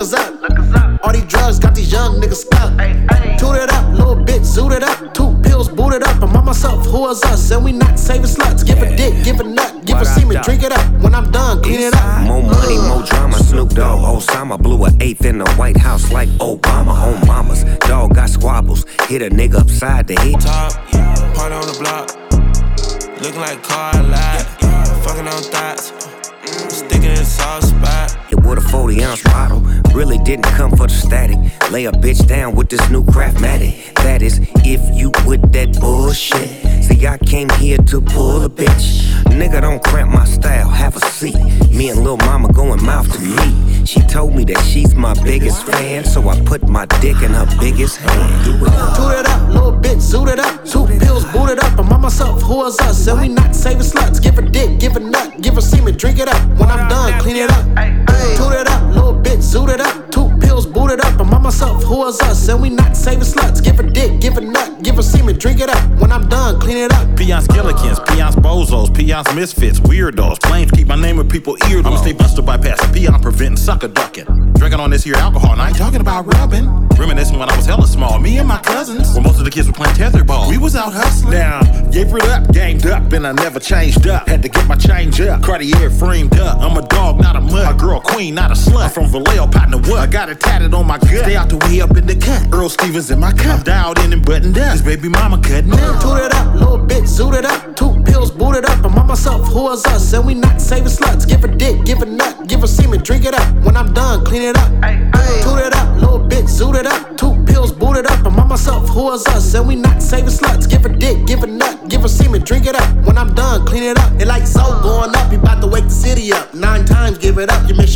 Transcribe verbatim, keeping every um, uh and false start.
us up. All these drugs got these young niggas stuck. Toot it up, little bitch, zoot it up. Two pills, boot it up. I'm on myself, who is us? And we not saving sluts. Give a dick, give a nut, give a semen, drink it up. When I'm done, clean it up. More money, more drama. Snoop Dogg, Osama blew an eighth in the White House like Obama. On mamas, dog got squabbles. Hit a nigga upside the head. Top, part on the block. Looking like a car lot. Fucking on thoughts. Sticking in a soft spot. It with a forty ounce bottle. Really didn't come for the static. Lay a bitch down with this new Craftmatic. That is, if you with that bullshit. See, I came here to pull a bitch. Nigga, don't cramp my style, have a seat. Me and Lil' Mama going mouth to meat. She told me that she's my biggest fan, so I put my dick in her biggest hand. Do it up. Toot it up, little bitch, zoot it up. Two pills, boot it up. I'm on myself, who is us? And we not saving sluts. Give a dick, give a nut, give a semen, drink it up. When I'm done, clean it up. Toot it up, little bitch, zoot it up. Two pills, boot it up. I'm on myself, who is us? And we not saving sluts. Give a dick, give a nut, give a semen, drink it up. When I'm done, clean it up. Peons, Gillikins, peons, bozos, peons, misfits, weirdos. Claims keep my name in people's ears. I'ma stay buster bypassing, peon preventing, sucker ducking. Drinking on this here alcohol, and I ain't talking about rubbing. Reminiscing when I was hella small, me and my cousins. When most of the kids were playing tetherball, we was out hustling. Now, gave it up, gamed up, and I never changed up. Had to get my change up, Cartier framed up. I'm a dog, not a mud. My girl queen, not a slut. I'm from Vallejo, Partner Wood. I got it tatted on my gut. Stay out the way up in the cut. Earl Stevens in my cup. I'm dialed in and buttoned up. His baby mama cutting up. Toot it up, little bitch, zoot it up. Two pills, boot it up. I'm on myself, who is us? And we not saving sluts. Give a dick, give a nut, give a semen, drink it up. When I'm done, clean it up. Toot it up, little bitch, zoot it up. Two pills, boot it up. I'm on myself, who is us? And we not saving sluts. Give a dick, give a nut, give a semen, drink it up. When I'm done, clean it up. It like so going up, you bout to wake the city up. Nine times, give it up, you miss your